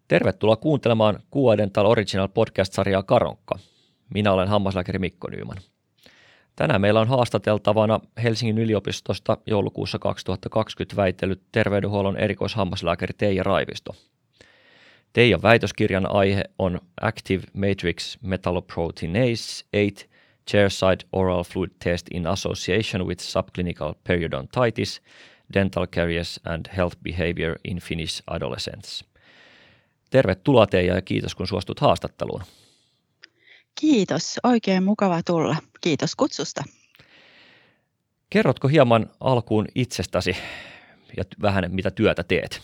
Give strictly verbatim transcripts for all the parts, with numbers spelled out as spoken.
Tervetuloa kuuntelemaan Q I Dental Original podcast-sarjaa Karonkka. Minä olen hammaslääkäri Mikko Nyman. Tänään meillä on haastateltavana Helsingin yliopistosta joulukuussa kaksituhattakaksikymmentä väitellyt terveydenhuollon erikoishammaslääkäri Teija Raivisto. Teijan väitöskirjan aihe on Active Matrix Metalloproteinase eight Chairside Oral Fluid Test in Association with Subclinical Periodontitis, Dental Caries and Health Behavior in Finnish Adolescents. Tervetuloa Teija ja kiitos kun suostut haastatteluun. Kiitos, oikein mukava tulla. Kiitos kutsusta. Kerrotko hieman alkuun itsestäsi ja vähän mitä työtä teet?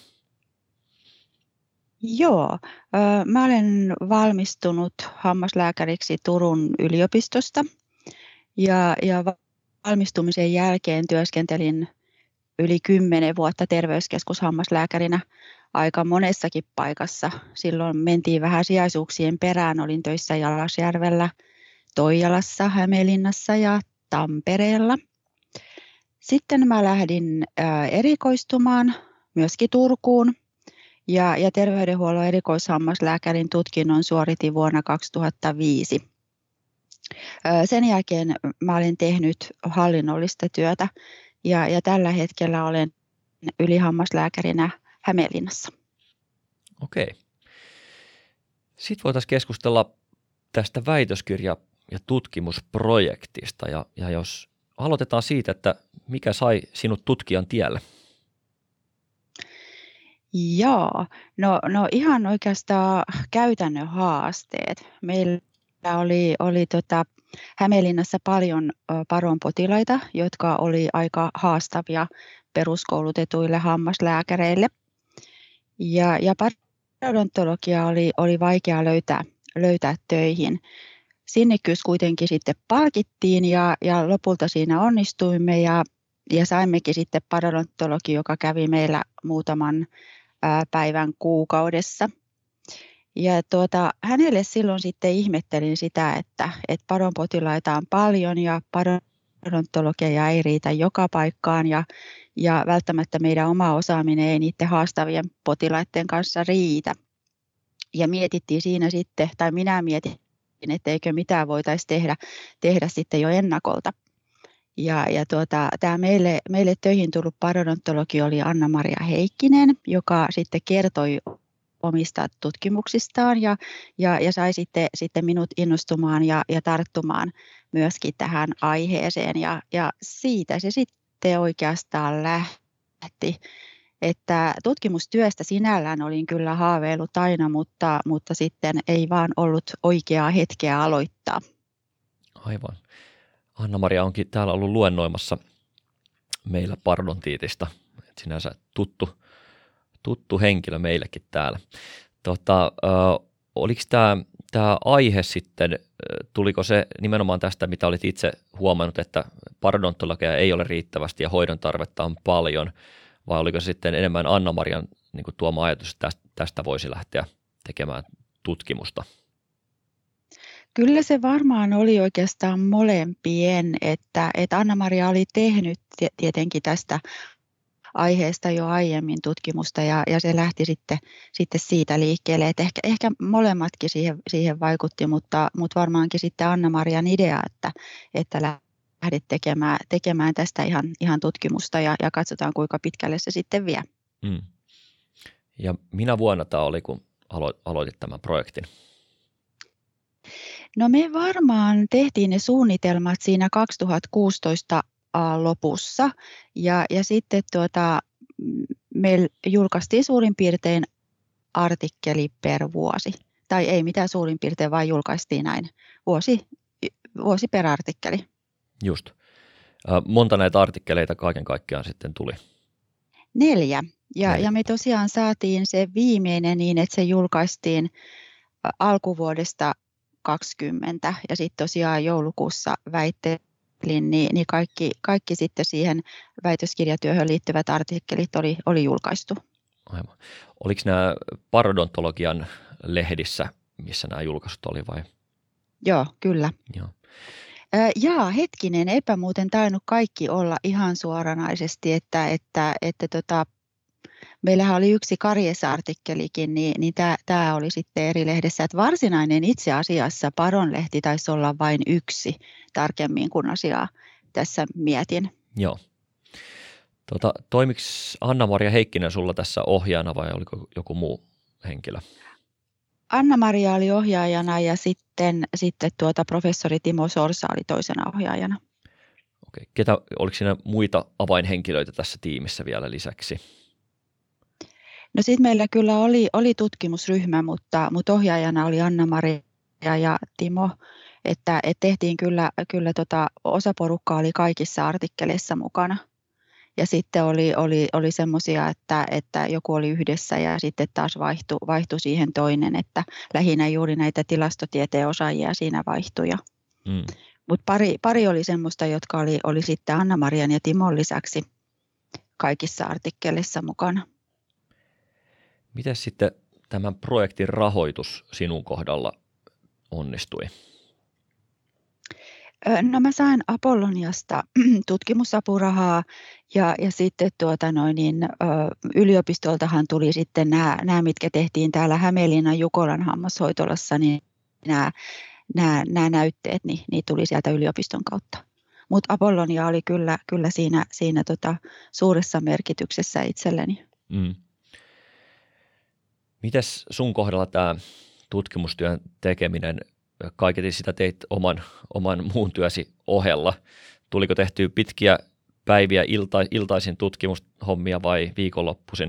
Joo, mä olen valmistunut hammaslääkäriksi Turun yliopistosta ja, ja valmistumisen jälkeen työskentelin yli kymmenen vuotta terveyskeskushammaslääkärinä aika monessakin paikassa. Silloin mentiin vähän sijaisuuksien perään. Olin töissä Jalasjärvellä, Toijalassa, Hämeenlinnassa ja Tampereella. Sitten mä lähdin erikoistumaan myöskin Turkuun ja, ja terveydenhuollon erikoishammaslääkärin tutkinnon suoritin vuonna kaksituhattaviisi. Sen jälkeen mä olen tehnyt hallinnollista työtä ja, ja tällä hetkellä olen ylihammaslääkärinä Hämeenlinnassa. Okei. Sitten voitaisiin keskustella tästä väitöskirja- ja tutkimusprojektista. Ja, ja jos aloitetaan siitä, että mikä sai sinut tutkijan tielle? Joo, no, no ihan oikeastaan käytännön haasteet. Meillä oli, oli tota Hämeenlinnassa paljon paronpotilaita, jotka oli aika haastavia peruskoulutetuille hammaslääkäreille. Ja, ja parodontologia oli, oli vaikea löytää, löytää töihin. Sinnikkyys kuitenkin sitten palkittiin ja, ja lopulta siinä onnistuimme ja, ja saimmekin sitten parodontologi, joka kävi meillä muutaman ää, päivän kuukaudessa. Ja tuota, hänelle silloin sitten ihmettelin sitä, että, että paronpotilaita on paljon ja parodontologia ei riitä joka paikkaan ja Ja välttämättä meidän oma osaaminen ei niiden haastavien potilaiden kanssa riitä. Ja mietittiin siinä sitten, tai minä mietin, että eikö mitään voitaisiin tehdä, tehdä sitten jo ennakolta. Ja, ja tuota, tämä meille, meille töihin tullut parodontologi oli Anna-Maria Heikkinen, joka sitten kertoi omista tutkimuksistaan ja, ja, ja sai sitten, sitten minut innostumaan ja, ja tarttumaan myöskin tähän aiheeseen. Ja, ja siitä se sitten oikeastaan lähti, että tutkimustyöstä sinällään olin kyllä haaveillut aina, mutta, mutta sitten ei vaan ollut oikeaa hetkeä aloittaa. Aivan. Anna-Maria onkin täällä ollut luennoimassa meillä parodontiitista, että sinänsä tuttu, tuttu henkilö meillekin täällä. Tota, äh, oliko tämä Tämä aihe sitten, tuliko se nimenomaan tästä, mitä olit itse huomannut, että parodontologia ei ole riittävästi ja hoidon tarvetta on paljon, vai oliko se sitten enemmän Anna-Marian niin kuin tuoma ajatus, että tästä, tästä voisi lähteä tekemään tutkimusta? Kyllä se varmaan oli oikeastaan molempien, että, että Anna-Maria oli tehnyt tietenkin tästä aiheesta jo aiemmin tutkimusta ja, ja se lähti sitten, sitten siitä liikkeelle, että ehkä, ehkä molemmatkin siihen, siihen vaikutti, mutta, mutta varmaankin sitten Anna-Marian idea, että, että lähdit tekemään, tekemään tästä ihan, ihan tutkimusta ja, ja katsotaan kuinka pitkälle se sitten vie. Mm. Ja minä vuonna tämä oli, kun alo- aloitit tämän projektin? No me varmaan tehtiin ne suunnitelmat siinä kaksituhattakuusitoista lopussa ja, ja sitten tuota, me julkaistiin suurin piirtein artikkeli per vuosi. Tai ei mitään suurin piirtein, vaan julkaistiin näin vuosi, vuosi per artikkeli. Just. Monta näitä artikkeleita kaiken kaikkiaan sitten tuli? Neljä. Ja, Neljä. ja me tosiaan saatiin se viimeinen niin, että se julkaistiin alkuvuodesta kaksikymmentä ja sitten tosiaan joulukuussa väitteet. Niin, niin kaikki, kaikki sitten siihen väitöskirjatyöhön liittyvät artikkelit oli, oli julkaistu. Aivan. Oliko nämä parodontologian lehdissä, missä nämä julkaisut oli vai? Joo, kyllä. Joo. Äh, jaa, hetkinen, eipä muuten tainnut kaikki olla ihan suoranaisesti, että, että, että tota, meillähän oli yksi Karies-artikkelikin, niin, niin tämä oli sitten eri lehdessä, että varsinainen itse asiassa Paron-lehti taisi olla vain yksi tarkemmin, kun asiaa tässä mietin. Joo. Tota, toimiko Anna-Maria Heikkinen sulla tässä ohjaajana vai oliko joku muu henkilö? Anna-Maria oli ohjaajana ja sitten, sitten tuota professori Timo Sorsa oli toisena ohjaajana. Okei. Ketä, oliko siinä muita avainhenkilöitä tässä tiimissä vielä lisäksi? No sitten meillä kyllä oli, oli tutkimusryhmä, mutta, mutta ohjaajana oli Anna-Maria ja Timo, että, että tehtiin kyllä, kyllä tota, osa porukkaa oli kaikissa artikkeleissa mukana. Ja sitten oli, oli, oli semmoisia, että, että joku oli yhdessä ja sitten taas vaihtui, vaihtui siihen toinen, että lähinnä juuri näitä tilastotieteen osaajia siinä vaihtui. Mm. Mutta pari, pari oli semmoista, jotka oli, oli sitten Anna-Marian ja Timon lisäksi kaikissa artikkeleissa mukana. Miten sitten tämän projektin rahoitus sinun kohdalla onnistui? No mä sain Apolloniasta tutkimusapurahaa ja, ja sitten tuota noin, niin, yliopistoltahan tuli sitten nämä, nämä, mitkä tehtiin täällä Hämeenlinnan Jukolan hammashoitolassa, niin nämä, nämä, nämä näytteet niin, niin tuli sieltä yliopiston kautta. Mutta Apollonia oli kyllä, kyllä siinä, siinä tota suuressa merkityksessä itselleni. Mm. Mites sun kohdalla tämä tutkimustyön tekeminen, kaiketi sitä teit oman, oman muun työsi ohella. Tuliko tehtyä pitkiä päiviä ilta, iltaisin tutkimushommia vai viikonloppuisin?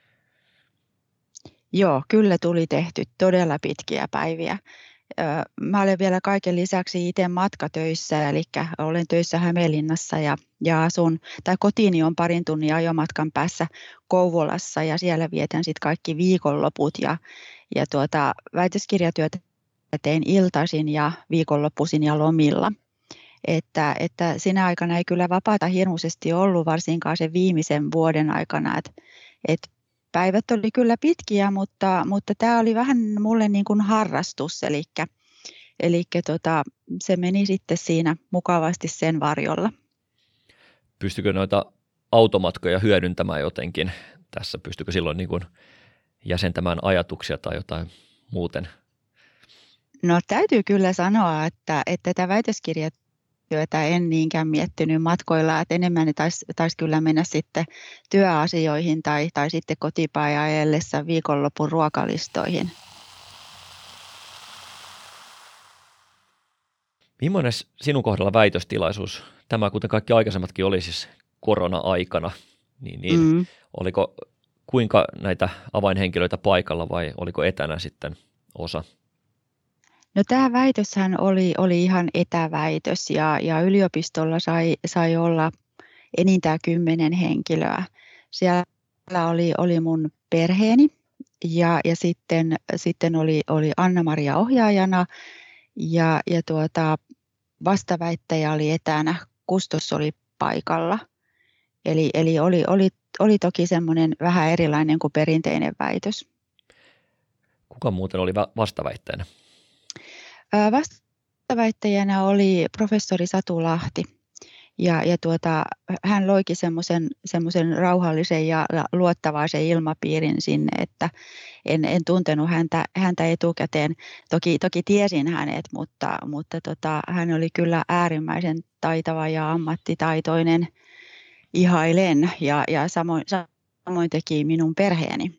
Joo, kyllä tuli tehty todella pitkiä päiviä. Mä olen vielä kaiken lisäksi itse matkatöissä, eli olen töissä Hämeenlinnassa ja, ja asun, tai kotiini on parin tunnin ajomatkan päässä Kouvolassa ja siellä vietän sitten kaikki viikonloput ja, ja tuota, väitöskirjatyötä tein iltaisin ja viikonloppuisin ja lomilla. Että, että sinä aikana ei kyllä vapaata hirmuisesti ollut, varsinkaan sen viimeisen vuoden aikana. Et, et päivät oli kyllä pitkiä, mutta, mutta tämä oli vähän mulle niin kuin harrastus, eli, eli tota, se meni sitten siinä mukavasti sen varjolla. Pystykö noita automatkoja hyödyntämään jotenkin tässä? Pystykö silloin niin kuin jäsentämään ajatuksia tai jotain muuten? No täytyy kyllä sanoa, että, että tätä väitöskirjatyötä en niinkään miettinyt matkoilla, että enemmän ne taisi, taisi kyllä mennä sitten työasioihin tai, tai sitten kotipäin ajellessa viikonlopun ruokalistoihin. Millainen sinun kohdalla väitöstilaisuus? Tämä, kuten kaikki aikaisemmatkin, oli siis korona-aikana. Niin, niin. Mm. Oliko kuinka näitä avainhenkilöitä paikalla vai oliko etänä sitten osa? No tämä väitöshän oli, oli ihan etäväitös ja, ja yliopistolla sai, sai olla enintään kymmenen henkilöä. Siellä oli, oli mun perheeni ja, ja sitten, sitten oli, oli Anna-Maria ohjaajana ja, ja tuota, vastaväittäjä oli etänä, kustos oli paikalla. Eli, eli oli, oli, oli toki semmoinen vähän erilainen kuin perinteinen väitös. Kuka muuten oli vastaväittäjänä? Vastaväittäjänä oli professori Satu Lahti ja, ja tuota, hän loikin semmoisen, semmoisen rauhallisen ja luottavaisen ilmapiirin sinne, että en, en tuntenut häntä, häntä etukäteen. Toki, toki tiesin hänet, mutta, mutta tota, hän oli kyllä äärimmäisen taitava ja ammattitaitoinen, ihailen ja, ja samoin, samoin teki minun perheeni.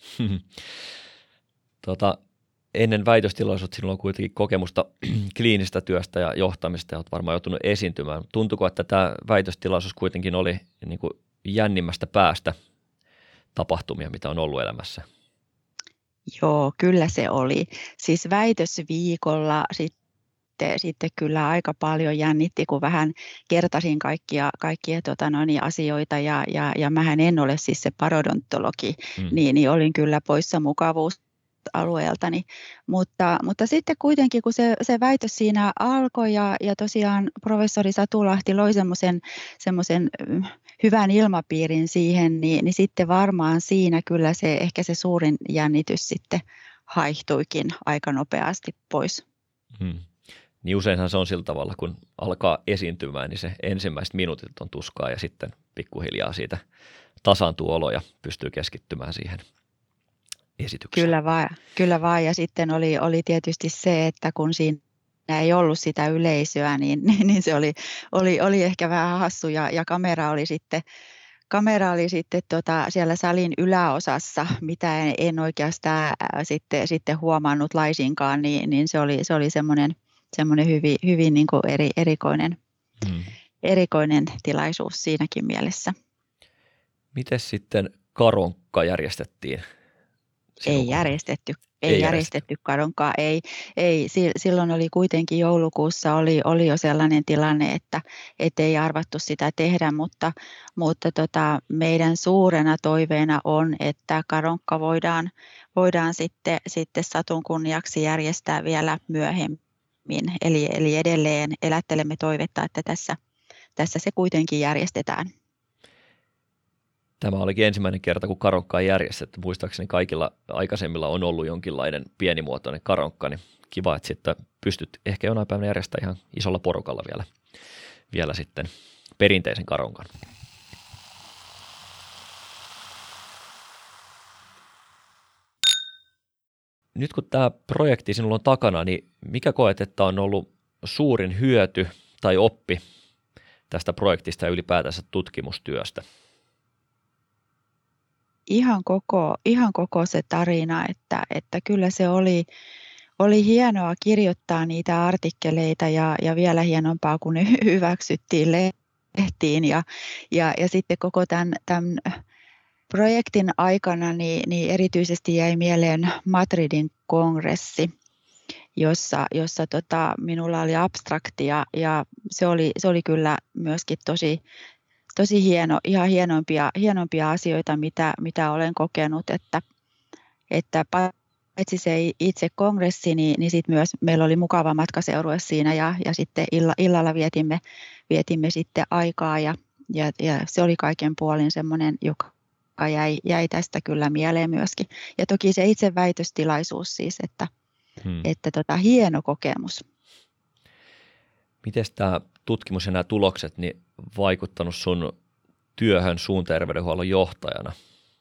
Tota, ennen väitöstilaisuutta sinulla on kuitenkin kokemusta kliinistä työstä ja johtamista ja olet varmaan joutunut esiintymään. Tuntuuko, että tämä väitöstilaisuus kuitenkin oli niin kuin jännimmästä päästä tapahtumia, mitä on ollut elämässä? Joo, kyllä se oli. Siis väitösviikolla sitten, sitten kyllä aika paljon jännitti, kun vähän kertasin kaikkia, kaikkia tota noin, asioita ja, ja, ja mähän en ole siis se parodontologi, mm. niin, niin olin kyllä poissa mukavuus alueeltani, mutta, mutta sitten kuitenkin kun se, se väitös siinä alkoi ja, ja tosiaan professori Satu Lahti loi semmoisen, semmoisen hyvän ilmapiirin siihen, niin, niin sitten varmaan siinä kyllä se ehkä se suurin jännitys sitten haihtuikin aika nopeasti pois. Hmm. Niin useinhan se on sillä tavalla, kun alkaa esiintymään, niin se ensimmäiset minuutit on tuskaa ja sitten pikkuhiljaa siitä tasaantuu olo ja pystyy keskittymään siihen esitykseen. Kyllä vaan, kyllä vaan. Ja sitten oli, oli tietysti se, että kun siinä ei ollut sitä yleisöä, niin, niin, niin se oli, oli, oli ehkä vähän hassu ja, ja kamera oli sitten, kamera oli sitten tota siellä salin yläosassa, mitä en, en oikeastaan ää, sitten, sitten huomannut laisinkaan, niin, niin se oli, se oli semmoinen, semmoinen hyvin, hyvin niin kuin eri, erikoinen, hmm. erikoinen tilaisuus siinäkin mielessä. Miten sitten karonkka järjestettiin? Ei järjestetty, ei, ei järjestetty karonkaa, ei, ei. Silloin oli kuitenkin joulukuussa oli, oli jo sellainen tilanne, että et ei arvattu sitä tehdä, mutta, mutta tota, meidän suurena toiveena on, että karonkka voidaan, voidaan sitten, sitten satun kunniaksi järjestää vielä myöhemmin. Eli, eli edelleen elättelemme toivetta, että tässä, tässä se kuitenkin järjestetään. Tämä olikin ensimmäinen kerta, kun karonkkaa järjestetty. Muistaakseni kaikilla aikaisemmilla on ollut jonkinlainen pienimuotoinen karonkka, niin kiva, että sitten pystyt ehkä jonain päivänä järjestämään ihan isolla porukalla vielä, vielä sitten perinteisen karonkan. Nyt kun tämä projekti sinulla on takana, niin mikä koet, että on ollut suurin hyöty tai oppi tästä projektista ja ylipäätänsä tutkimustyöstä? Ihan koko, ihan koko se tarina, että, että kyllä se oli, oli hienoa kirjoittaa niitä artikkeleita ja, ja vielä hienompaa, kun ne hyväksyttiin lehtiin. Ja, ja, ja sitten koko tämän, tämän projektin aikana niin, niin erityisesti jäi mieleen Madridin kongressi, jossa, jossa tota, minulla oli abstrakti ja, ja se, oli, se oli kyllä myöskin tosi Tosi hieno, ihan hienompia, hienompia asioita, mitä, mitä olen kokenut, että, että paitsi se itse kongressi, niin, niin sit myös meillä oli mukava matkaseurue siinä ja, ja sitten illa, illalla vietimme, vietimme sitten aikaa ja, ja, ja se oli kaiken puolin semmoinen, joka jäi, jäi tästä kyllä mieleen myöskin. Ja toki se itse väitöstilaisuus siis, että, hmm. että tota, hieno kokemus. Miten tämä tutkimus ja nämä tulokset niin vaikuttanut sun työhön suun terveydenhuollon johtajana?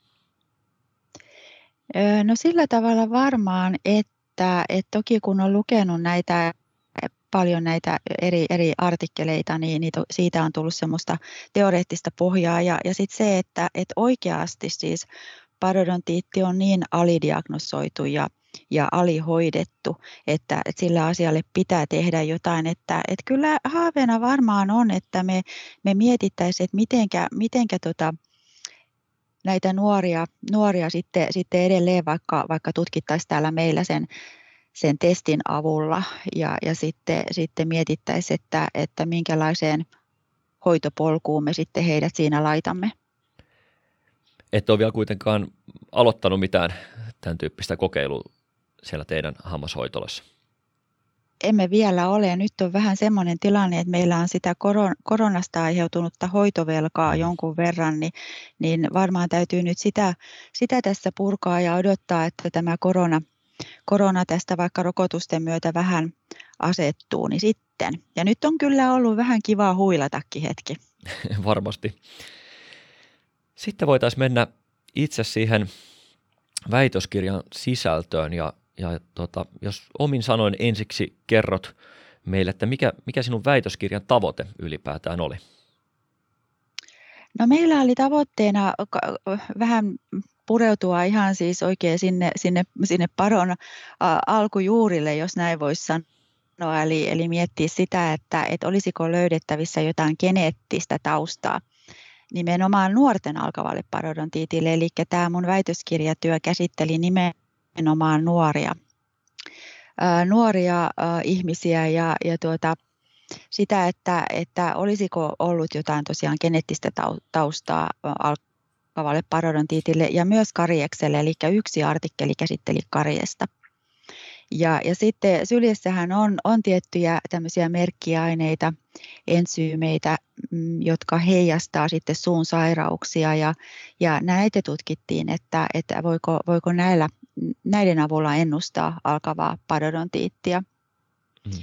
No sillä tavalla varmaan, että, että toki kun on lukenut näitä paljon näitä eri, eri artikkeleita, niin, niin siitä on tullut semmoista teoreettista pohjaa. Ja, ja sitten se, että, että oikeasti siis parodontiitti on niin alidiagnosoitu ja ja alihoidettu, että, että sillä asialle pitää tehdä jotain. Että, että kyllä haaveena varmaan on, että me, me mietittäisiin, että mitenkä, mitenkä tota, näitä nuoria, nuoria sitten, sitten edelleen vaikka, vaikka tutkittaisiin täällä meillä sen, sen testin avulla ja, ja sitten, sitten mietittäisiin, että, että minkälaiseen hoitopolkuun me sitten heidät siinä laitamme. Et ole vielä kuitenkaan aloittanut mitään tämän tyyppistä kokeilua siellä teidän hammashoitolassa? Emme vielä ole. Nyt on vähän semmoinen tilanne, että meillä on sitä koronasta aiheutunutta hoitovelkaa jonkun verran, niin, niin varmaan täytyy nyt sitä, sitä tässä purkaa ja odottaa, että tämä korona, korona tästä vaikka rokotusten myötä vähän asettuu, niin sitten. Ja nyt on kyllä ollut vähän kivaa huilatakin hetki. Varmasti. Sitten voitaisiin mennä itse siihen väitöskirjan sisältöön ja, ja tota, jos omin sanoin ensiksi kerrot meille, että mikä, mikä sinun väitöskirjan tavoite ylipäätään oli? No meillä oli tavoitteena vähän pureutua ihan siis oikein sinne, sinne, sinne paron alkujuurille, jos näin voisi sanoa, eli, eli miettiä sitä, että, että olisiko löydettävissä jotain geneettistä taustaa nimenomaan nuorten alkavalle parodontiitille, eli tämä mun väitöskirjatyö käsitteli nimenomaan nuoria, ää, nuoria ää, ihmisiä ja, ja tuota, sitä, että, että olisiko ollut jotain tosiaan geneettistä taustaa alkavalle parodontiitille ja myös kariekselle, eli yksi artikkeli käsitteli kariesta. Ja, ja sitten syljessähän on, on tiettyjä tämmöisiä merkkiaineita, ensyymeitä, jotka heijastaa sitten suun sairauksia ja, ja näitä tutkittiin, että, että voiko, voiko näillä, näiden avulla ennustaa alkavaa parodontiittia. Mm.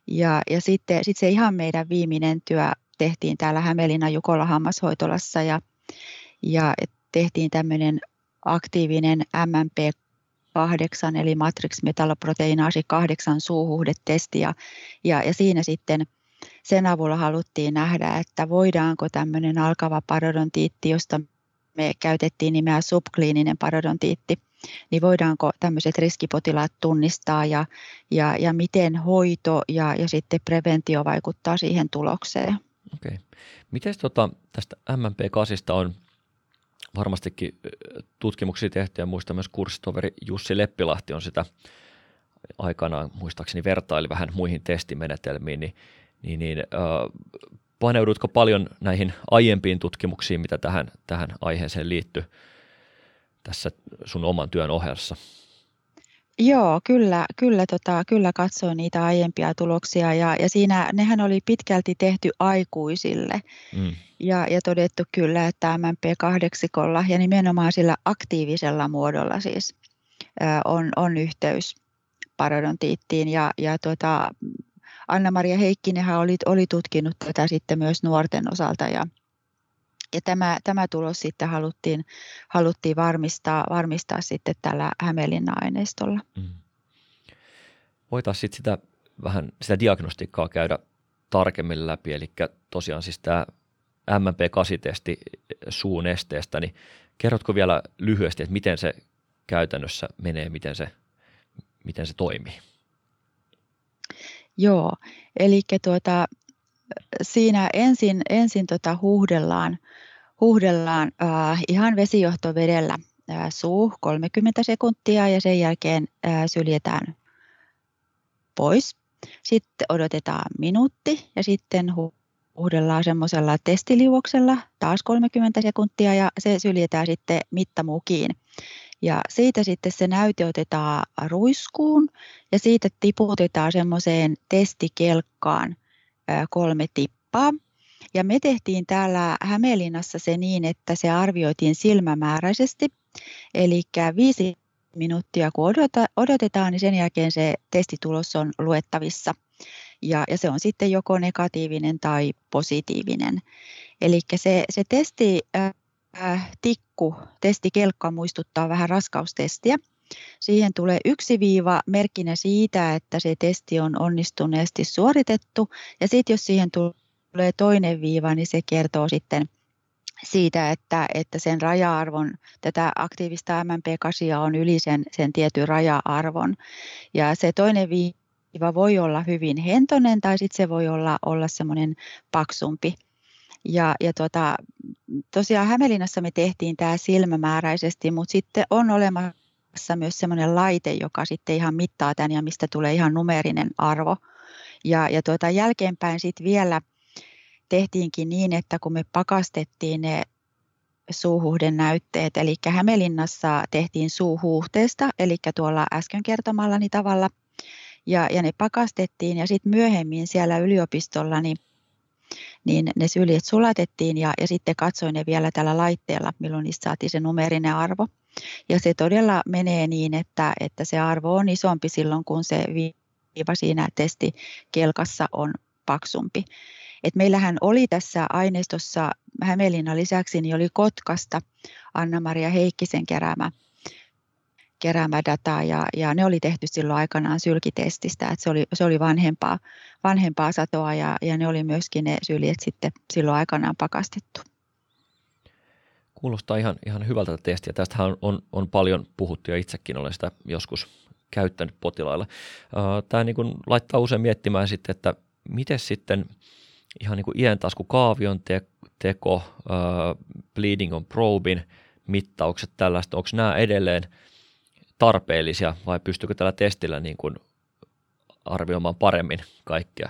Ja, ja sitten sit se ihan meidän viimeinen työ tehtiin täällä Hämeenlinnan Jukola hammashoitolassa ja, ja tehtiin tämmöinen aktiivinen M M P kahdeksan eli matrix metalloproteiinaasi kahdeksan suuhuhdetesti ja, ja, ja siinä sitten sen avulla haluttiin nähdä, että voidaanko tämmöinen alkava parodontiitti, josta me käytettiin nimeä subkliininen parodontiitti, niin voidaanko tämmöiset riskipotilaat tunnistaa ja, ja, ja miten hoito ja, ja sitten preventio vaikuttaa siihen tulokseen. Okei. Miten tota, tästä M M P kahdeksan on varmastikin tutkimuksia tehty ja muistan myös kurssitoveri Jussi Leppilahti on sitä aikanaan muistaakseni vertaili vähän muihin testimenetelmiin, niin, niin, niin äh, paneudutko paljon näihin aiempiin tutkimuksiin, mitä tähän, tähän aiheeseen liittyy tässä sun oman työn ohessa? Joo, kyllä, kyllä, tota, kyllä katsoin niitä aiempia tuloksia ja, ja siinä nehän oli pitkälti tehty aikuisille mm. ja, ja todettu kyllä, että M M P kahdeksan ja nimenomaan sillä aktiivisella muodolla siis ä, on, on yhteys parodontiittiin ja, ja tota, Anna-Maria Heikkinenhän oli, oli tutkinut tätä sitten myös nuorten osalta ja Ja tämä, tämä tulos sitten haluttiin, haluttiin varmistaa, varmistaa sitten tällä Hämeenlinnan aineistolla. Mm. Voitaisiin sitten sitä vähän sitä diagnostiikkaa käydä tarkemmin läpi, eli tosiaan siis tämä M M P kahdeksan-testi suun esteestä, niin kerrotko vielä lyhyesti, että miten se käytännössä menee, miten se, miten se toimii? Joo, eli tuota, siinä ensin, ensin tota huuhdellaan, huuhdellaan äh, ihan vesijohtovedellä äh, suu kolmekymmentä sekuntia ja sen jälkeen äh, syljetään pois. Sitten odotetaan minuutti ja sitten huuhdellaan semmoisella testiliuoksella taas kolmekymmentä sekuntia ja se syljetään sitten mittamukiin. Ja siitä sitten se näyte otetaan ruiskuun ja siitä tiputetaan semmoiseen testikelkkaan kolme tippaa. Ja me tehtiin täällä Hämeenlinnassa se niin, että se arvioitiin silmämääräisesti. Eli viisi minuuttia kun odotetaan, niin sen jälkeen se testitulos on luettavissa. Ja, ja se on sitten joko negatiivinen tai positiivinen. Eli se, se testi... Äh, tikku, testikelkka muistuttaa vähän raskaustestiä. Siihen tulee yksi viiva merkkinä siitä, että se testi on onnistuneesti suoritettu. Ja sitten jos siihen tulee toinen viiva, niin se kertoo sitten siitä, että, että sen raja-arvon, tätä aktiivista M M P kahdeksan on yli sen, sen tietyn raja-arvon. Ja se toinen viiva voi olla hyvin hentonen tai sitten se voi olla, olla semmoinen paksumpi. Ja, ja tuota, tosiaan Hämeenlinnassa me tehtiin tämä silmämääräisesti, mutta sitten on olemassa myös semmoinen laite, joka sitten ihan mittaa tämän ja mistä tulee ihan numeerinen arvo. Ja, ja tuota, jälkeenpäin sitten vielä tehtiinkin niin, että kun me pakastettiin ne suuhuhdenäytteet, eli Hämeenlinnassa tehtiin suuhuhteesta, eli tuolla äsken kertomallani tavalla, ja, ja ne pakastettiin ja sitten myöhemmin siellä yliopistolla, niin niin ne syljet sulatettiin ja, ja sitten katsoin ne vielä tällä laitteella, milloin niistä saatiin se numeerinen arvo. Ja se todella menee niin, että, että se arvo on isompi silloin, kun se viiva siinä testikelkassa on paksumpi. Et meillähän oli tässä aineistossa Hämeenlinnan lisäksi, niin oli Kotkasta Anna-Maria Heikkisen keräämä, keräämä data ja, ja ne oli tehty silloin aikanaan sylkitestistä, että se oli, se oli vanhempaa, vanhempaa satoa ja, ja ne oli myöskin ne syljet sitten silloin aikanaan pakastettu. Kuulostaa ihan, ihan hyvältä testiä. Tästähän on, on, on paljon puhuttu ja itsekin olen sitä joskus käyttänyt potilailla. Tämä niin kuin laittaa usein miettimään sitten, että miten sitten ihan niin kuin ientasku-kaavion te, teko, uh, bleeding on probein mittaukset tällaista, onko nämä edelleen tarpeellisia vai pystyykö tällä testillä niin kuin arvioimaan paremmin kaikkea?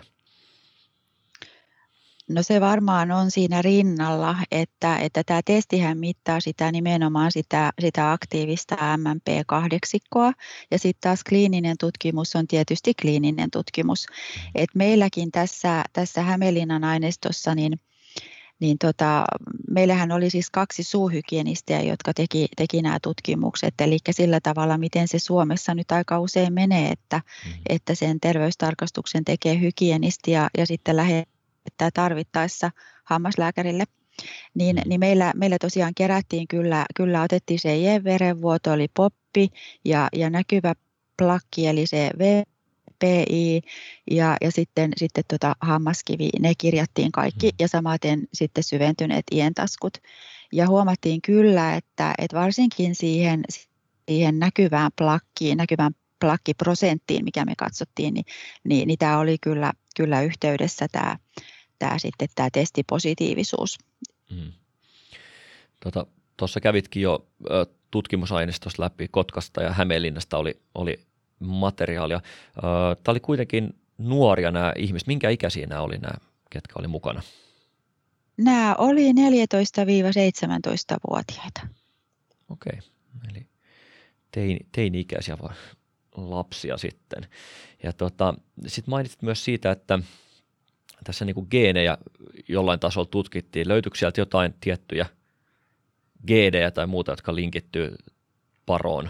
No se varmaan on siinä rinnalla, että, että tämä testihän mittaa sitä nimenomaan sitä, sitä aktiivista M M P kahdeksan ja sitten taas kliininen tutkimus on tietysti kliininen tutkimus. Et meilläkin tässä, tässä Hämeenlinnan aineistossa niin niin tota, meillähän oli siis kaksi suuhygienistiä, jotka teki, teki nämä tutkimukset, eli sillä tavalla, miten se Suomessa nyt aika usein menee, että, mm-hmm. että sen terveystarkastuksen tekee hygienisti ja, ja sitten lähettää tarvittaessa hammaslääkärille. Niin, mm-hmm. niin meillä, meillä tosiaan kerättiin kyllä, kyllä otettiin se I E-verenvuoto, oli poppi ja, ja näkyvä plakki, eli se V P I ja, ja sitten, sitten tota hammaskivi, ne kirjattiin kaikki ja samaten sitten syventyneet ientaskut. Ja huomattiin kyllä, että, että varsinkin siihen, siihen näkyvään plakkiin, näkyvään plakkiprosenttiin, mikä me katsottiin, niin, niin, niin tämä oli kyllä, kyllä yhteydessä tämä, tämä, sitten, tämä testipositiivisuus. Mm. Tuossa tota, kävitkin jo ö, tutkimusaineistosta läpi Kotkasta ja Hämeenlinnasta oli, oli materiaalia. Tämä oli kuitenkin nuoria nämä ihmiset. Minkä ikäisiä nämä oli nämä, ketkä oli mukana? Nämä oli neljätoista–seitsemäntoista-vuotiaita. Okei, eli teini, teini-ikäisiä lapsia sitten. Ja tota, sitten mainitsit myös siitä, että tässä niinku geenejä jollain tasolla tutkittiin. Löytyykö sieltä jotain tiettyjä geenejä tai muuta, jotka linkittyy paroon?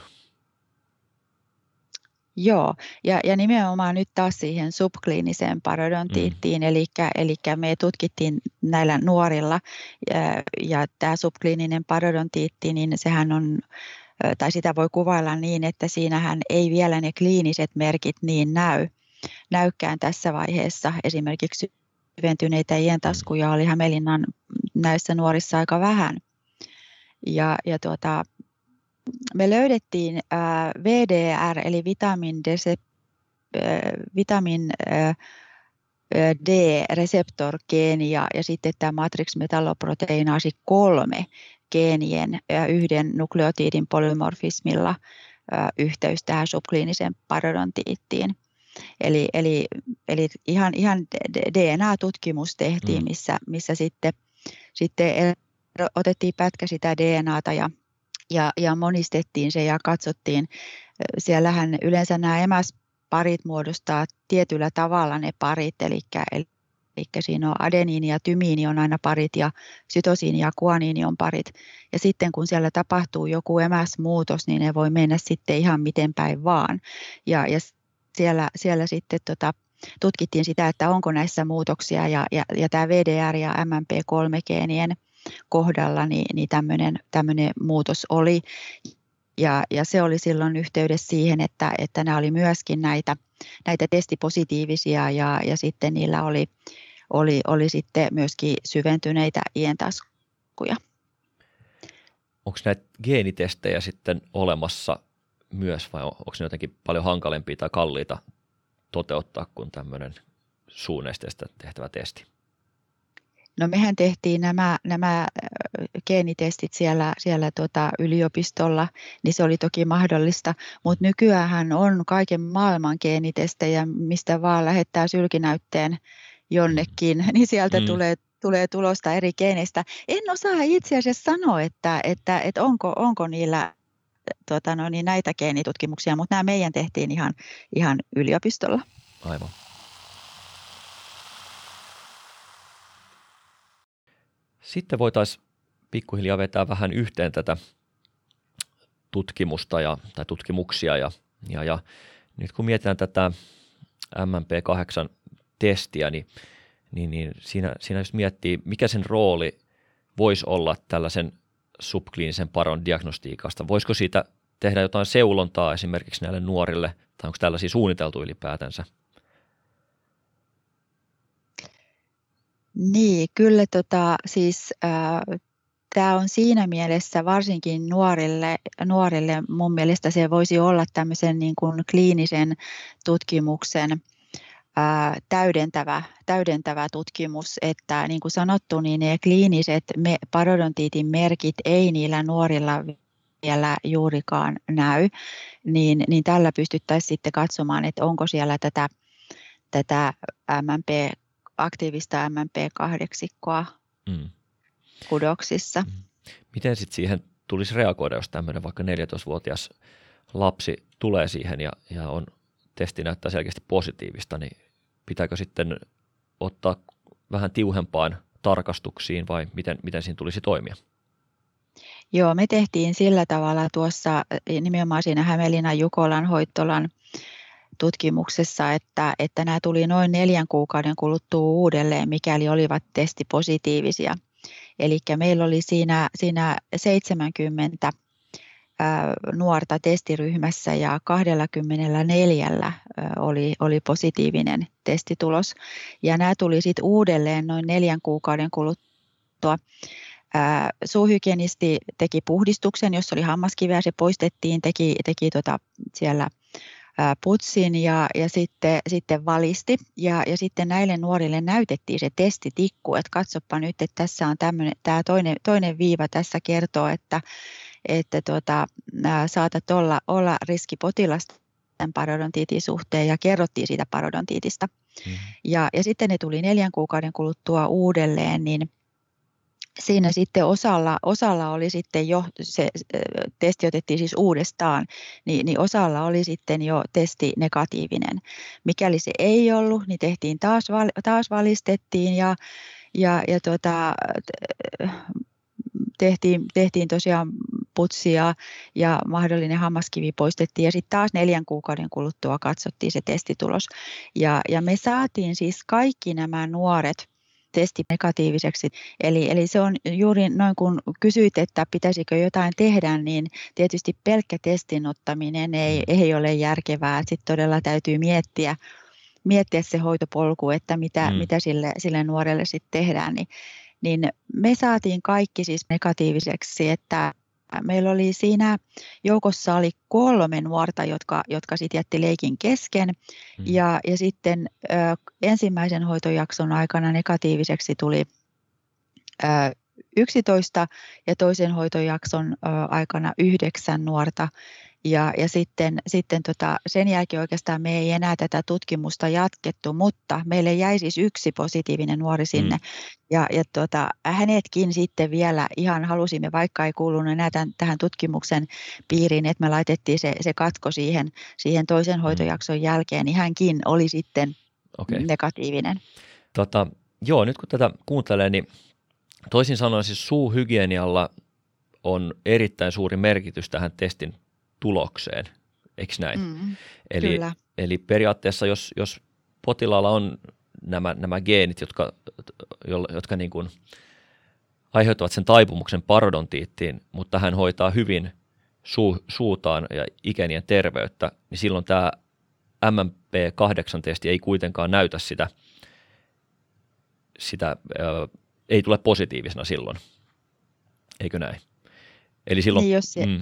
Joo, ja, ja nimenomaan nyt taas siihen subkliiniseen parodontiittiin, mm. eli, eli me tutkittiin näillä nuorilla, ja, ja tämä subkliininen parodontiitti, niin sehän on, tai sitä voi kuvailla niin, että siinähän ei vielä ne kliiniset merkit niin näy, näykään tässä vaiheessa. Esimerkiksi syventyneitä ientaskuja oli Hämeenlinnan näissä nuorissa aika vähän, ja, ja tuota, me löydettiin äh, V D R eli vitamin, desep, äh, vitamin äh, D-reseptorgeeni ja, ja sitten tämä matrix-metalloproteiinaasi kolme geenien äh, yhden nukleotiidin polymorfismilla äh, yhteys tähän subkliiniseen parodontiittiin. Eli, eli, eli ihan, ihan D N A-tutkimus tehtiin, mm. missä, missä sitten, sitten otettiin pätkä sitä D N A:ta ja Ja, ja monistettiin se ja katsottiin, siellähän yleensä nämä emäsparit muodostaa tietyllä tavalla ne parit, eli, eli siinä on adeniini ja tymiini on aina parit ja sytosiini ja guaniini on parit. Ja sitten kun siellä tapahtuu joku emäsmuutos, niin ne voi mennä sitten ihan miten päin vaan. Ja, ja siellä, siellä sitten tota, tutkittiin sitä, että onko näissä muutoksia ja, ja, ja tämä V D R ja M M P kolme geenien kohdalla niin, niin tämmöinen, tämmöinen muutos oli ja, ja se oli silloin yhteydessä siihen, että, että nämä oli myöskin näitä, näitä testipositiivisia ja, ja sitten niillä oli, oli, oli sitten myöskin syventyneitä ientaskuja. Onko näitä geenitestejä sitten olemassa myös vai onko ne jotenkin paljon hankalempia tai kalliita toteuttaa kuin tämmöinen suunnesteista tehtävä testi? No mehän tehtiin nämä, nämä geenitestit siellä, siellä tuota yliopistolla, niin se oli toki mahdollista, mutta nykyään on kaiken maailman geenitestejä, mistä vaan lähettää sylkinäytteen jonnekin, niin sieltä mm. tulee, tulee tulosta eri geeneistä. En osaa itse asiassa sanoa, että, että, että onko, onko niillä tuota, no niin, näitä geenitutkimuksia, mutta nämä meidän tehtiin ihan, ihan yliopistolla. Aivan. Sitten voitaisiin pikkuhiljaa vetää vähän yhteen tätä tutkimusta ja, tai tutkimuksia ja, ja, ja nyt kun mietitään tätä M M P kahdeksan testiä, niin, niin, niin siinä, siinä just miettii, mikä sen rooli voisi olla tällaisen subkliinisen paron diagnostiikasta. Voisiko siitä tehdä jotain seulontaa esimerkiksi näille nuorille, tai onko tällaisia suunniteltu ylipäätänsä? Niin, kyllä tota, siis äh, tämä on siinä mielessä varsinkin nuorille, nuorille mun mielestä se voisi olla tämmöisen niin kuin kliinisen tutkimuksen äh, täydentävä, täydentävä tutkimus, että niin kuin sanottu, niin ne kliiniset me, parodontiitin merkit ei niillä nuorilla vielä juurikaan näy, niin, niin tällä pystyttäisiin sitten katsomaan, että onko siellä tätä, tätä M M P aktiivista M M P kahdeksikkoa mm. kudoksissa. Mm. Miten sitten siihen tulisi reagoida, jos tämmöinen vaikka neljätoistavuotias lapsi tulee siihen ja, ja on testi näyttää selkeästi positiivista, niin pitääkö sitten ottaa vähän tiuhempaan tarkastuksiin vai miten, miten siinä tulisi toimia? Joo, me tehtiin sillä tavalla tuossa nimenomaan siinä Hämeenlinnan Jukolan Hoittolan tutkimuksessa, että, että nämä tuli noin neljän kuukauden kuluttua uudelleen, mikäli olivat testipositiivisia. Eli meillä oli siinä, siinä seitsemänkymmentä ää, nuorta testiryhmässä ja kaksikymmentäneljä oli, oli positiivinen testitulos. Ja nämä tuli sitten uudelleen noin neljän kuukauden kuluttua. Ää, suuhygienisti teki puhdistuksen, jos oli hammaskiveä, se poistettiin, teki, teki tota siellä putsin ja, ja sitten, sitten valisti. Ja, ja sitten näille nuorille näytettiin se testitikku, että katsoppa nyt, että tässä on tämmöinen, tämä toinen, toinen viiva tässä kertoo, että, että tuota, saatat olla, olla riskipotilas tämän parodontiitin suhteen ja kerrottiin siitä parodontiitista. Mm. Ja, ja sitten ne tuli neljän kuukauden kuluttua uudelleen, niin siinä sitten osalla, osalla oli sitten jo, se testi otettiin siis uudestaan, niin, niin osalla oli sitten jo testi negatiivinen. Mikäli se ei ollut, niin tehtiin taas, taas valistettiin ja, ja, ja tuota, tehtiin, tehtiin tosiaan putsia ja mahdollinen hammaskivi poistettiin ja sitten taas neljän kuukauden kuluttua katsottiin se testitulos. Ja, ja me saatiin siis kaikki nämä nuoret testi negatiiviseksi. Eli, eli se on juuri noin kun kysyit, että pitäisikö jotain tehdä, niin tietysti pelkkä testin ottaminen ei, ei ole järkevää. Sitten todella täytyy miettiä, miettiä se hoitopolku, että mitä, mm. mitä sille, sille nuorelle sitten tehdään. Niin, niin me saatiin kaikki siis negatiiviseksi, että meillä oli siinä joukossa oli kolme nuorta, jotka, jotka sitten jätti leikin kesken mm. ja, ja sitten ö, ensimmäisen hoitojakson aikana negatiiviseksi tuli ö, yksitoista ja toisen hoitojakson ö, aikana yhdeksän nuorta ja, ja sitten, sitten tota, sen jälkeen oikeastaan me ei enää tätä tutkimusta jatkettu, mutta meille jäi siis yksi positiivinen nuori sinne mm. ja, ja tota, hänetkin sitten vielä ihan halusimme, vaikka ei kuulunut enää tämän, tähän tutkimuksen piiriin, että me laitettiin se, se katko siihen, siihen toisen hoitojakson jälkeen, niin hänkin oli sitten okay. negatiivinen. Tota, joo, nyt kun tätä kuuntelee, niin toisin sanoen siis suuhygienialla on erittäin suuri merkitys tähän testin tulokseen, eikö näin? Mm, eli, eli periaatteessa, jos, jos potilaalla on nämä, nämä geenit, jotka, jotka niin kuin aiheuttavat sen taipumuksen parodontiittiin, mutta hän hoitaa hyvin suu, suutaan ja ikenien terveyttä, niin silloin tämä M M P kahdeksan -testi ei kuitenkaan näytä sitä, sitä ää, ei tule positiivisena silloin, eikö näin? Eli silloin... Niin, jos se... mm,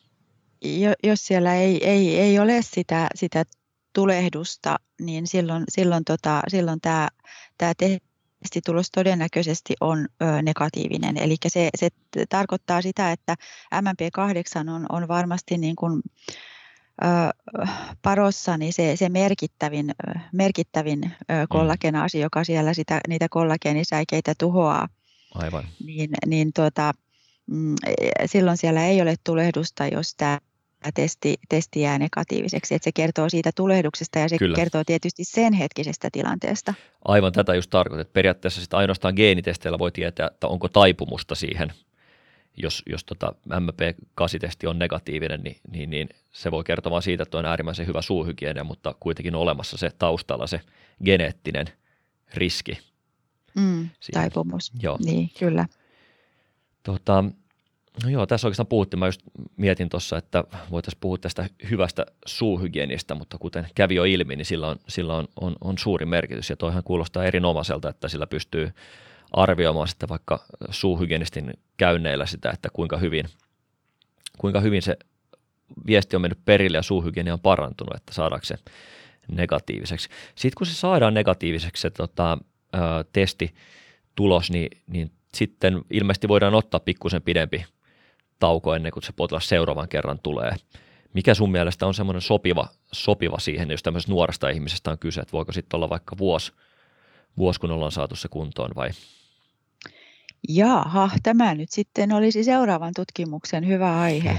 Jos siellä ei, ei, ei ole sitä, sitä tulehdusta, niin silloin, silloin, tota, silloin tämä, tämä testitulos todennäköisesti on ö, negatiivinen. Eli se, se tarkoittaa sitä, että M M P kahdeksan on, on varmasti niin kuin, ö, parossa niin se, se merkittävin, merkittävin ö, kollagenaasi, joka siellä sitä, niitä kollageenisäikeitä tuhoaa. Aivan. Niin, niin tuota, mm, silloin siellä ei ole tulehdusta, jos tämä Testi, testi jää negatiiviseksi, että se kertoo siitä tulehduksesta ja se Kyllä. kertoo tietysti sen hetkisestä tilanteesta. Aivan tätä just tarkoitan, että periaatteessa sit ainoastaan geenitesteillä voi tietää, että onko taipumusta siihen, jos, jos tota M M P kahdeksan -testi on negatiivinen, niin, niin, niin se voi kertoa vain siitä, että on äärimmäisen hyvä suuhygienia, mutta kuitenkin on olemassa se taustalla se geneettinen riski. Mm, taipumus, Joo. niin kyllä. Tota, No joo, tässä oikeastaan puhuttiin. Mä just mietin tuossa, että voitaisiin puhua tästä hyvästä suuhygienistä, mutta kuten kävi jo ilmi, niin sillä on, sillä on, on, on suuri merkitys. Ja toihan kuulostaa erinomaiselta, että sillä pystyy arvioimaan sitten vaikka suuhygienistin käynneillä sitä, että kuinka hyvin, kuinka hyvin se viesti on mennyt perille ja suuhygienia on parantunut, että saadaanko se negatiiviseksi. Sitten kun se saadaan negatiiviseksi se tota, ää, testitulos, niin, niin sitten ilmeisesti voidaan ottaa pikkusen pidempi tauko ennen kuin se potilas seuraavan kerran tulee. Mikä sun mielestä on semmoinen sopiva, sopiva siihen, jos tämmöisestä nuoresta ihmisestä on kyse, että voiko sitten olla vaikka vuosi, vuosi, kun ollaan saatu se kuntoon vai? Jaaha, tämä nyt sitten olisi seuraavan tutkimuksen hyvä aihe.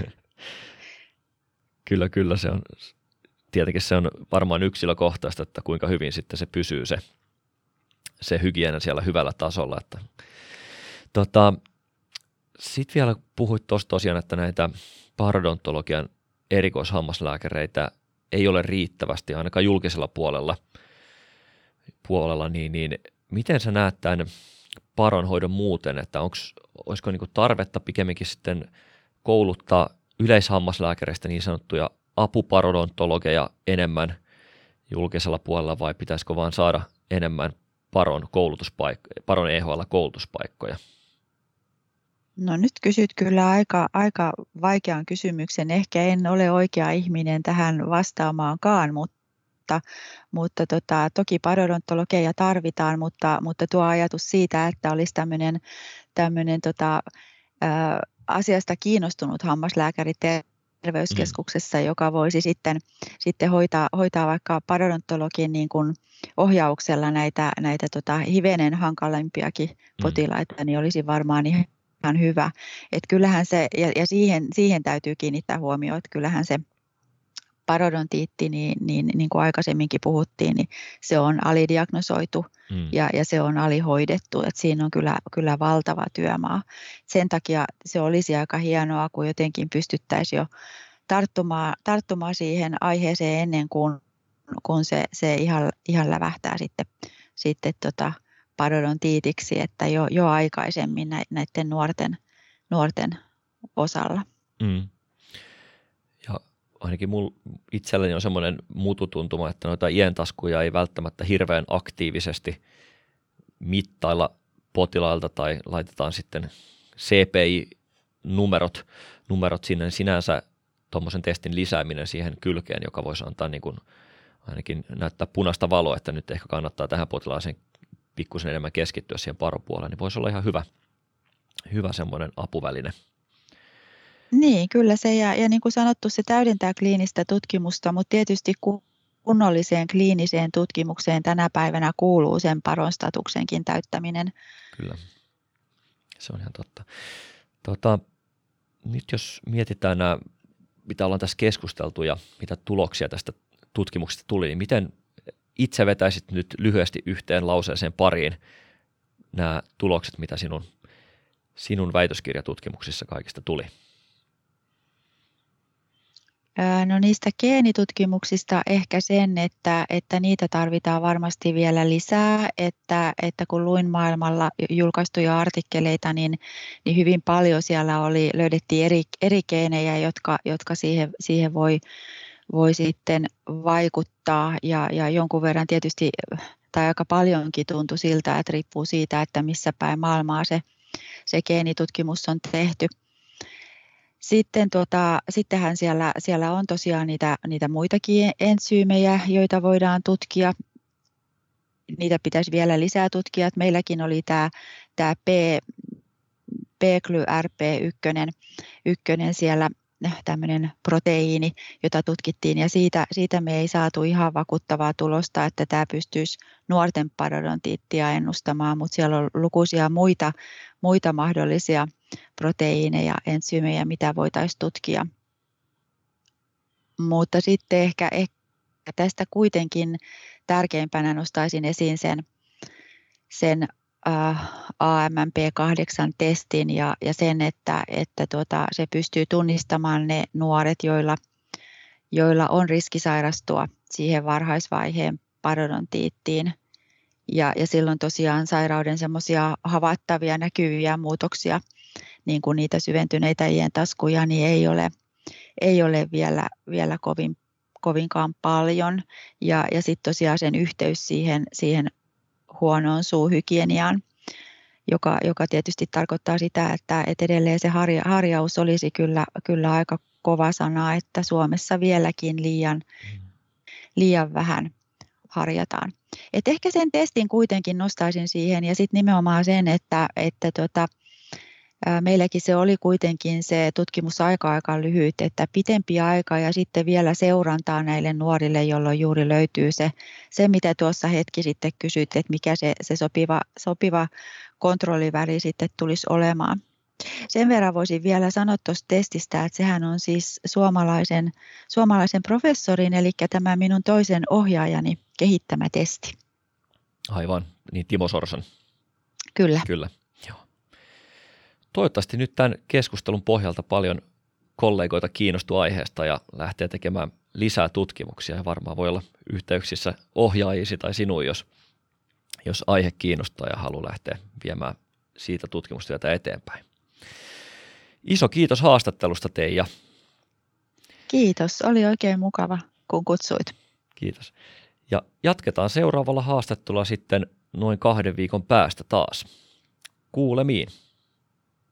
Kyllä, kyllä se on. Tietenkin se on varmaan yksilökohtaista, että kuinka hyvin sitten se pysyy se se hygienia siellä hyvällä tasolla. Että, tota, sitten vielä puhuit tuossa tosiaan, että näitä parodontologian erikoishammaslääkäreitä ei ole riittävästi ainakaan julkisella puolella, puolella niin, niin miten sä näet tämän paronhoidon muuten, että onks, olisiko niinku tarvetta pikemminkin sitten kouluttaa yleishammaslääkäreistä niin sanottuja apuparodontologeja enemmän julkisella puolella vai pitäisikö vaan saada enemmän paron, koulutuspaik- paron E H L-koulutuspaikkoja? No nyt kysyt kyllä aika, aika vaikean kysymyksen. Ehkä en ole oikea ihminen tähän vastaamaankaan, mutta, mutta tota, toki parodontologeja tarvitaan, mutta, mutta tuo ajatus siitä, että olisi tämmöinen, tämmöinen tota, ä, asiasta kiinnostunut hammaslääkäri terveyskeskuksessa, mm. joka voisi sitten, sitten hoitaa, hoitaa vaikka parodontologin niin kuin ohjauksella näitä, näitä tota, hivenen hankalimpiakin mm. potilaita, niin olisi varmaan ihan ihan hyvä. Että kyllähän se, ja, ja siihen, siihen täytyy kiinnittää huomioon, että kyllähän se parodontiitti, niin, niin, niin kuin aikaisemminkin puhuttiin, niin se on alidiagnosoitu mm. ja, ja se on alihoidettu. Että siinä on kyllä, kyllä valtava työmaa. Sen takia se olisi aika hienoa, kun jotenkin pystyttäisiin jo tarttumaan, tarttumaan siihen aiheeseen ennen kuin kun se, se ihan, ihan lävähtää sitten, sitten tota, parodontiitiksi, että jo, jo aikaisemmin näiden nuorten, nuorten osalla. Mm. Ja ainakin mulla itselläni on semmoinen mututuntuma, että noita ientaskuja ei välttämättä hirveän aktiivisesti mittailla potilailta tai laitetaan sitten C P I-numerot numerot sinne, niin sinänsä tuommoisen testin lisääminen siihen kylkeen, joka voisi antaa niin kuin ainakin näyttää punaista valoa, että nyt ehkä kannattaa tähän potilaaseen pikkusen enemmän keskittyä siihen paropuoleen, niin voisi olla ihan hyvä, hyvä semmoinen apuväline. Niin, kyllä se, ja, ja niin kuin sanottu, se täydentää kliinistä tutkimusta, mutta tietysti kunnolliseen kliiniseen tutkimukseen tänä päivänä kuuluu sen paron statuksenkin täyttäminen. Kyllä, se on ihan totta. Tota, nyt jos mietitään nämä, mitä ollaan tässä keskusteltu ja mitä tuloksia tästä tutkimuksesta tuli, niin miten itse vetäisit nyt lyhyesti yhteen lauseeseen pariin nämä tulokset, mitä sinun, sinun väitöskirjatutkimuksissa kaikista tuli? No niistä geenitutkimuksista ehkä sen, että, että niitä tarvitaan varmasti vielä lisää, että, että kun luin maailmalla julkaistuja artikkeleita, niin, niin hyvin paljon siellä oli, löydettiin eri, eri geenejä, jotka, jotka siihen, siihen voi, voi sitten vaikuttaa ja, ja jonkun verran tietysti, tai aika paljonkin tuntui siltä, että riippuu siitä, että missä päin maailmaa se, se geenitutkimus on tehty. Sitten tuota, sittenhän siellä, siellä on tosiaan niitä, niitä muitakin entsyymejä, joita voidaan tutkia. Niitä pitäisi vielä lisää tutkia. Meilläkin oli tämä, tämä P, P G L Y R P yksi siellä, tämmöinen proteiini, jota tutkittiin, ja siitä, siitä me ei saatu ihan vakuuttavaa tulosta, että tämä pystyisi nuorten parodontiittia ennustamaan, mutta siellä on lukuisia muita, muita mahdollisia proteiineja, entsyymejä, mitä voitaisiin tutkia. Mutta sitten ehkä, ehkä tästä kuitenkin tärkeimpänä nostaisin esiin sen, sen A M P kahdeksan testin ja, ja sen, että, että tuota, se pystyy tunnistamaan ne nuoret, joilla, joilla on riski sairastua siihen varhaisvaiheen parodontiittiin. Ja, ja silloin tosiaan sairauden semmoisia havaittavia näkyviä muutoksia, niin kuin niitä syventyneitä ientaskuja, niin ei ole, ei ole vielä, vielä kovin, kovinkaan paljon. Ja, ja sitten tosiaan sen yhteys siihen, siihen huonoon suuhygieniaan, joka, joka tietysti tarkoittaa sitä, että, että edelleen se harja, harjaus olisi kyllä, kyllä aika kova sana, että Suomessa vieläkin liian, liian vähän harjataan. Et ehkä sen testin kuitenkin nostaisin siihen ja sitten nimenomaan sen, että, että tota, ää, meilläkin se oli kuitenkin se tutkimusaika aika lyhyt, että pitempi aika ja sitten vielä seurantaa näille nuorille, jolloin juuri löytyy se, se mitä tuossa hetki sitten kysyit, että mikä se, se sopiva, sopiva kontrolliväli sitten tulisi olemaan. Sen verran voisin vielä sanoa tuosta testistä, että sehän on siis suomalaisen, suomalaisen professorin, eli tämä minun toisen ohjaajani kehittämä testi. Aivan, niin Timo Sorsan. Kyllä. Kyllä, joo. Toivottavasti nyt tämän keskustelun pohjalta paljon kollegoita kiinnostuu aiheesta ja lähtee tekemään lisää tutkimuksia ja varmaan voi olla yhteyksissä ohjaajisi tai sinuun, jos, jos aihe kiinnostaa ja haluaa lähteä viemään siitä tutkimustyötä eteenpäin. Iso kiitos haastattelusta, Teija. Kiitos, oli oikein mukava, kun kutsuit. Kiitos. Ja jatketaan seuraavalla haastattelulla sitten noin kahden viikon päästä taas. Kuulemiin.